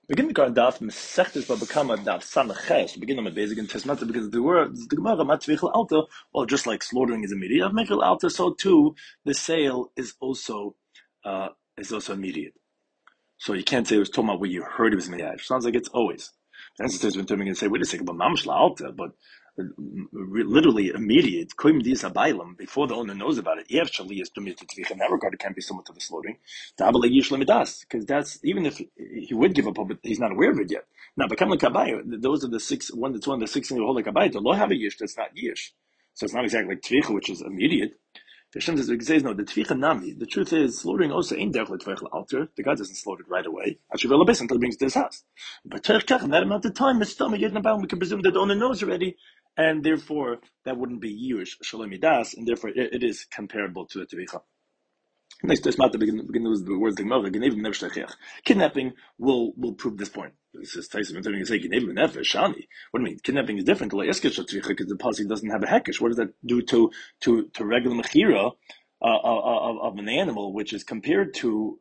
Begin the Quran daf Mesechtes Babakama daf Samachesh. Begin on the basic and Tesmata because the word the Gemara Matvichel Alta. Well, just like slaughtering is immediate, Michel Alta, so too the sale is also immediate. So you can't say it was talking about what you heard it was miyaj. Sounds like it's always. That's the when coming and say, wait a second, but mamshla alta, but literally immediate, before the owner knows about it. In that regard, it can't be similar to the slaughtering. Because that's, even if he would give up, but he's not aware of it yet. Now, those are the six, one that's one of the 16 who hold like kabayah, lo have a yish, that's not yish. So it's not exactly like tvicha, which is immediate. Hashem says, no, the tvicha nami. The truth is, slaughtering also ain't derech l'tveichel alter. The guy doesn't slaughter it right away. Until he brings it to his house. But in that amount of time, we can presume that the owner knows already, and therefore that wouldn't be yish shalom midas, and therefore it is comparable to the tvicha. Next, there's not the beginning of the words the Gemara. Kidnapping will prove this point. This is Tyson when say kidnapping shani. What do you mean? Kidnapping is different because the policy doesn't have a hekesh. What does that do to regular mechira of an animal, which is compared to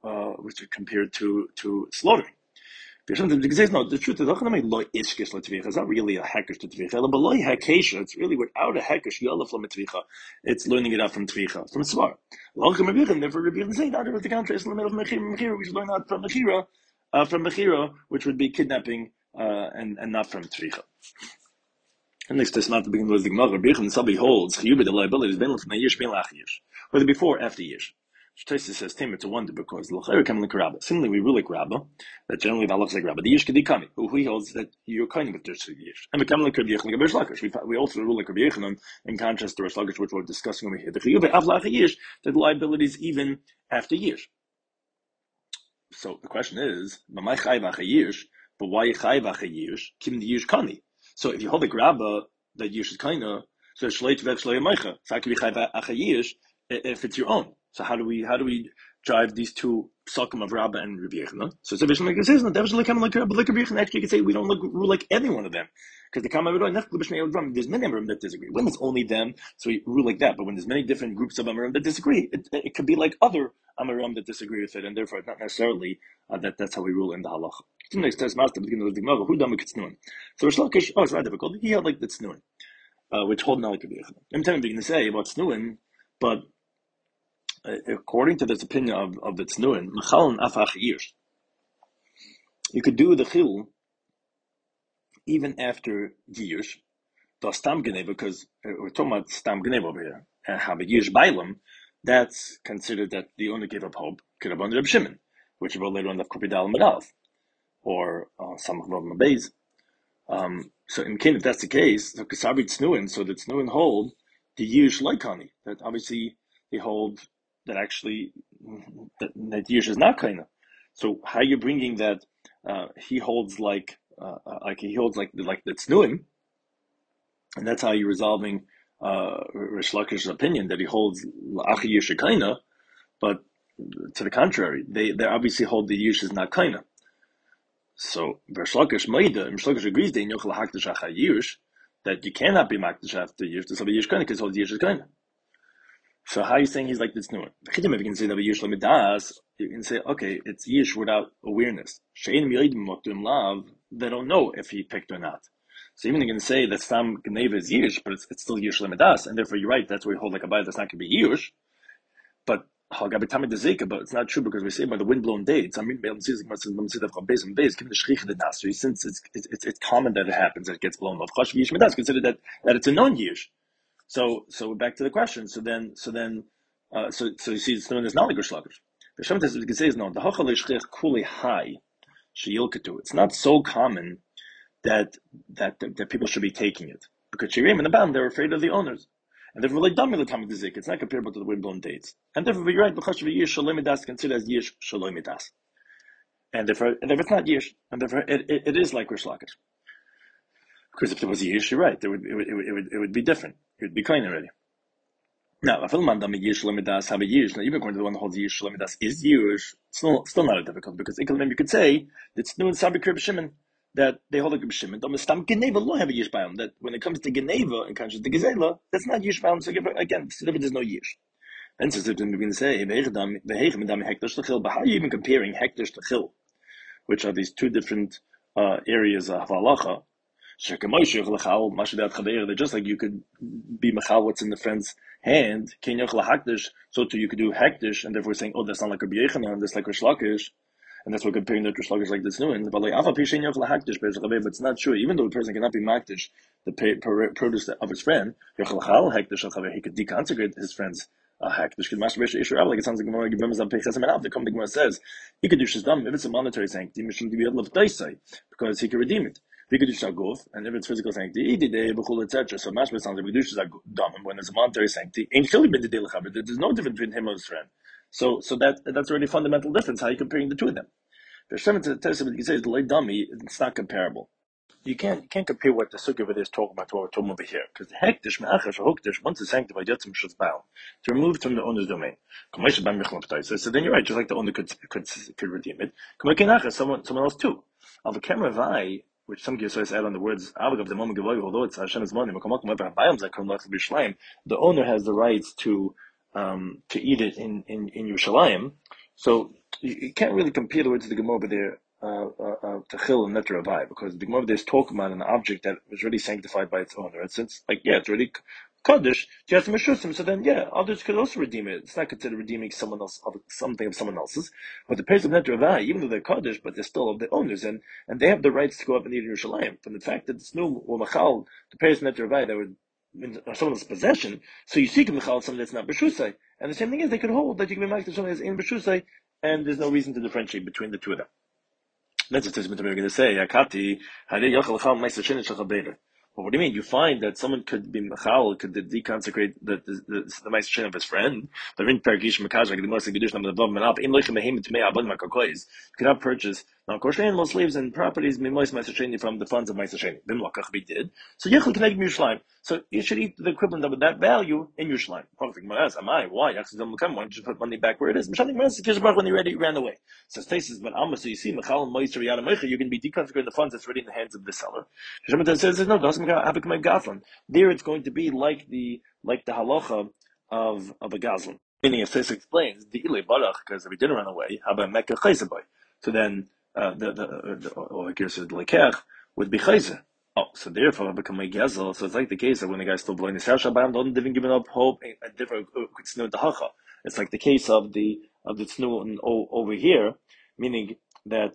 slaughtering? No, the truth is, it's not really a hekesh to tvicha. It's really without a hekesh. It's learning it out from tvicha, from svar. Therefore, Rabbi Yehuda saying that the contrast in the middle of mechira, we should learn out from mechira, which would be kidnapping, and not from tvicha. And next, that's not the beginning of the Gemara. Rabbi Yehuda Sabi holds chiyuv the liability is ben yesh ben lach yesh, whether before or after yesh. Shtaisa says, "Tim, it's a wonder because l'chayr kam l'karabba." Similarly, we rule like Rabba that generally the halach like Rabba. The yesh kedikami, who he holds that you're kind of with this yesh, and we come like Rabbi Yechon Rish Lakish. We also rule like Rabbi Yechonon in contrast to Rish Lakish, which we're discussing over here. The chiyuv avlach yesh that the liability is even after yesh. So the question is, "Mamay chayvach yesh," but why chayvach yesh? Kim the yesh kani. So if you hold like Rabba that yesh is kinda, so shleit vek shlei meicha. So how can we chayvach yesh if it's your own? So how do we drive these two psakim of Rabba and Rabbi Yechon? So it's a vision like it says, no, definitely come like Rabba, like Rabbi Yechon. Actually, you could say we don't rule like any one of them, because the Kama there's many Amarim that disagree. When it's only them, so we rule like that. But when there's many different groups of Amarim that disagree, it could be like other Amarim that disagree with it, and therefore it's not necessarily that's how we rule in the halacha. So Rish Lakish, it's not difficult. He held like the Tznuin, which hold not like Rabbi Yechon. I'm telling you, to say about Tznuin, but according to this opinion of the Tznuin, you could do the chil even after years. The stam geneva, because we're talking about stam geneva over here, and have a years bailam. That's considered that the owner gave up hope. Could have under Reb Shimon, which will later on have Kopidal Medal, or some of them Beis. So in case if that's the case, so Kasabi Tznuin, so the Tznuin hold the years Laikani. That obviously they hold that actually that Yish is not kind of. So how are you bringing that he holds like the Tznuim, and that's how you're resolving Rish Lakish's opinion that he holds Achi Yish kaina, but to the contrary, they obviously hold the Yish is not kaina. So Rish Lakish agrees that you cannot be makdash after Yish to somebody Yish kaina because holds Yish is kaina. So how are you saying he's like this new one? If you can say that you can say, okay, it's yish without awareness. They don't know if he picked or not. So even you can say that Stam Gneva is yish, but it's still yish lemidas, and therefore you're right, that's where you hold like a bayit that's not going to be yish. But it's not true because we say by the windblown dates. Since it's common that it happens, that it gets blown off. Consider that it's a non-yish. So back to the question. So you see, it's known as not like Rish Lakish. The Shem says, we can say is no. The hachal kuli high sheyilketu. It's not so common that people should be taking it because Shirim and the Bam they're afraid of the owners, and therefore like dummy l'tamid zik. It's not comparable to the windblown dates, and therefore you're right. L'chash v'yish shalom midas considered as yish shalom midas, and therefore it's not yish, and therefore it is like Rish Lakish. Because if it was yish, you're right. It would be different. It would be kind already. Now, even according to the one that holds yish lemidas is yish, still not a difficult because you could say it's new in Sabri Reb Shimon that they hold like Reb Shimon. That when it comes to Geneva and contrast to Gezela, that's not yish baum. So again, there's no yish. And so we can say, but how are you even comparing hektish to chil? which are these two different areas of halacha. They're just like you could be machal what's in the friend's hand. So too you could do hektish, and therefore saying, oh, that's not like Rabbi Yechanan, that's like Rish Lakish. And that's what comparing the Rish Lakish like this new one. But like but it's not true. Even though a person cannot be makdish the produce of his friend, he could deconsecrate his friend's hektish. Like it sounds like Gemara the Gemara says he could do shizdam if it's a monetary sanctity, because he could redeem it. And if it's physical sanctity, etc. So mashma sounds like Vidusha Zagdam when there's a monetary sanctity, there's no difference between him and his friend. So that's already a fundamental difference. How are you comparing the two of them? The Shem says it's not comparable. You can't compare what the sukkah over there is talking about to what we're talking over here, because the hektish me'achash or hoktish, once it's sanctified, yotzim shus bound to remove from the owner's domain. So then you're right, just like the owner could redeem it. Someone else too. Of a camera of eye, which some Gyesos add on the words avig of the moment although it's Hashem's money, the owner has the rights to eat it in Yerushalayim. So you can't really compare the words of the Gemara over there Techil and Netter Avai, because the Gemara is talking about an object that was already sanctified by its owner. And since, it's already Kaddish, you have to Meshusim, so then, others could also redeem it. It's not considered redeeming something of someone else's. But the pairs of Netter Avai, even though they're Kaddish, but they're still of the owners, and they have the rights to go up and eat in Yerushalayim. From the fact that it's new, or Machal, the pairs of Netter Avai that were in someone's possession, so you seek a Machal, something that's not Beshusai. And the same thing is, they could hold that you can be marked to something that's in Beshusai, and there's no reason to differentiate between the two of them. That's what we're going to say. Well, what do you mean? You find that someone could be machal, could deconsecrate the ma'aseh of his friend. The in Paragish Mekaj, like the Moshe Gedush Nam Dav Menap, in Lechem Mehem to Mei Abad Makakois. You could have purchased now kosher most slaves and properties Mimois Ma'aseh from the funds of Ma'aseh Bim Lakach we did. So Yechel can make Yerushalayim. So you should eat the equivalent of that value in Yerushalayim. Perfect. Why? Why don't you put money back where it is? When he already ran away. So Stasis, but Alma, so you see, Machal and Moiser Yada Meicha, you're going to be deconsecrating the funds that's already in the hands of the seller. Shemata says, no, doesn't have a Gazlan. There it's going to be like the halacha of a Gazlan. Meaning, if this explains, the Ilay Barach, because if he didn't run away, how about Mecca Chayzaboy? So then, or I guess the Lekech would be Chayza. Oh, so therefore, become a Gazel. So it's like the case that when the guy's still blowing his house, Shabbat, don't even giving up hope, a different, it's like the case of the tznu over here, meaning that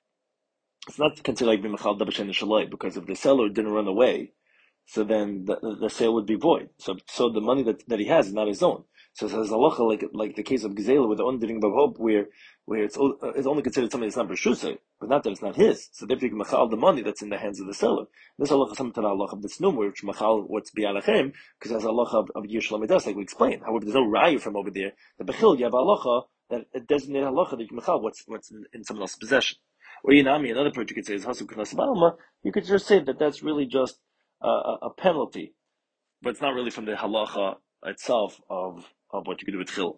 it's not considered like b'machal dabashen shaloi, because if the seller didn't run away, so then the sale would be void. So the money that he has is not his own. So it says halacha like the case of Gizela with the undiving of hope, where it's only considered something that's not b'shusay, but not that it's not his. So therefore you can machal the money that's in the hands of the seller. This halacha is something to the halacha of the tznu, which machal what's bi'alachem, because that's halacha of Yerushalayim does, like we explained. However, there's no raya from over there. The bechil you have halacha that it designates halacha that you can machal what's in someone else's possession. Or Yinami, another approach you could say is hasu k'nas ba'alma. You could just say that that's really just a penalty, but it's not really from the halacha itself of what you could do with chil.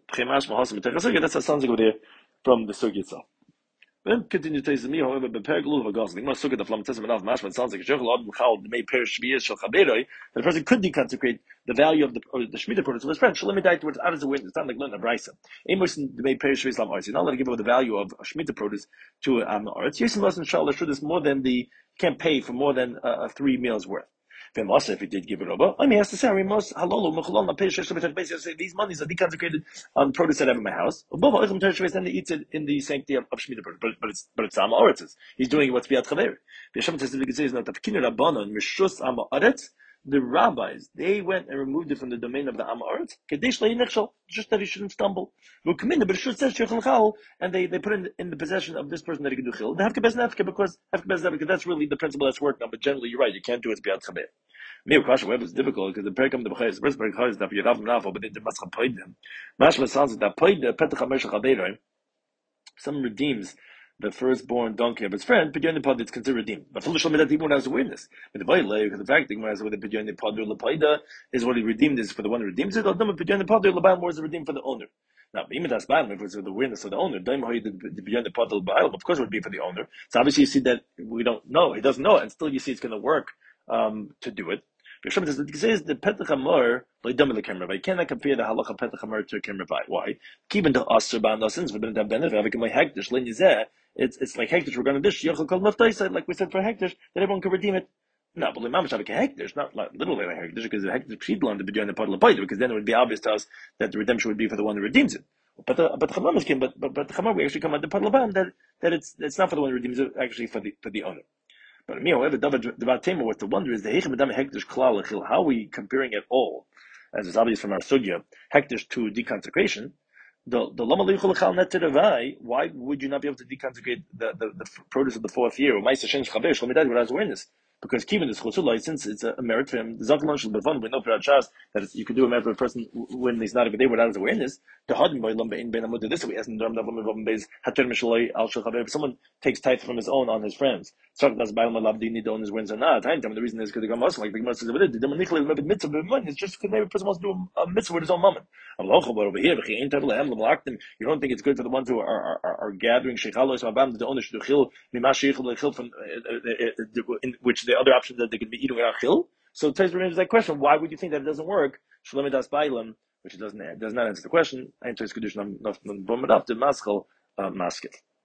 That sounds like over there from the sugi itself. Then continue to say me, however, beperglu of a gosling. My sugi the flam says enough mashma. It sounds like a shechel ad mchal may perish shviyas shel chaberoi. The person could deconsecrate the value of the shemitah produce of his friend. Shalimidai towards out as a witness. It's not like learning a brisa. Amos may perish shviyas lam arts. You're not allowed to give over the value of a shemitah produce to arts. Yes, must inshallah should this more than you can't pay for more than 3 meals worth. If he did give it over, I mean, he has to say, these monies are deconsecrated on produce that I have in my house. Then he eats it in the sanctity of Shemitah, but it's Am Haaretz. He's doing what's Biat Chaver. The rabbis, they went and removed it from the domain of the Am Haaretz, just that he shouldn't stumble. And they put it in the possession of this person that he can do chil. Because that's really the principle that's worked on. But generally, you're right, you can't do it Biat Chaver. Me question web is difficult because the perikam the b'chayis first perikam is that you have enough, but they must have paid them. Mashma sounds that paid the petach hamesh chabeiroi. Some redeems the firstborn donkey of his friend. Pidyon pod it's considered redeemed, but foolish that he won't have awareness. But the vayle because the fact that with the pidyon pod lepaida is what he redeemed is for the one who redeems it. Or the pidyon pod lebaim was redeemed for the owner. Now, even that's bad if it's with the awareness of the owner. Of course, it would be for the owner. So obviously, you see that we don't know. He doesn't know, and still you see it's going to work to do it. It says the petach hamor loydam lekemra. You cannot compare the halacha petach hamor to a kemra. Why? Keeping the aser ba'anasin for the benefit of a hektish lin yizeh It's like hektish. We're going to dish yochel kol naftaisa, like we said for hektish, that everyone can redeem it. No, but lemam shavik hektish, not like literally like hektish, because the hektish pshidlan to be doing the part of the because then it would be obvious to us that the redemption would be for the one who redeems it. But the chamam came, but the chamam we actually come at the part of that it's not for the one who redeems it, actually for the owner. But me, however, the tema, what the wonder is the hechem adam hektish klal lechil. How are we comparing it all, as is obvious from our sugya, hektish to deconsecration? The lama leichol lechal net teravai. Why would you not be able to deconsecrate the produce of the fourth year? Or ma'aser shein chaver shlomidad without awareness. Because Kivin is chosula, since it's a merit for him, the zaklon shel bevon, we know for our chas that you could do a merit for a person when he's not even there without his awareness. The hadin by lumba in ben amud this way, as in the ram davim vavim beis hater mishaloi al shel chaver. If someone takes tithe from his own on his friends, so that's by lama do you need to own his wins or not? The reason is because the Gemara like the Gemara says with it, the manichel is mitzvah b'money. It's just because maybe a person wants to do a mitzvah with his own moment. But over here, you don't think it's good for the ones who are gathering shechalos mabam the owner should do chil mimashich from in which the other option that they could be eating without chil. So Tais remains that question: why would you think that it doesn't work? Shalom bailam, which does not answer the question. Ein Tais kedushin not bomb it up to maskal maskit.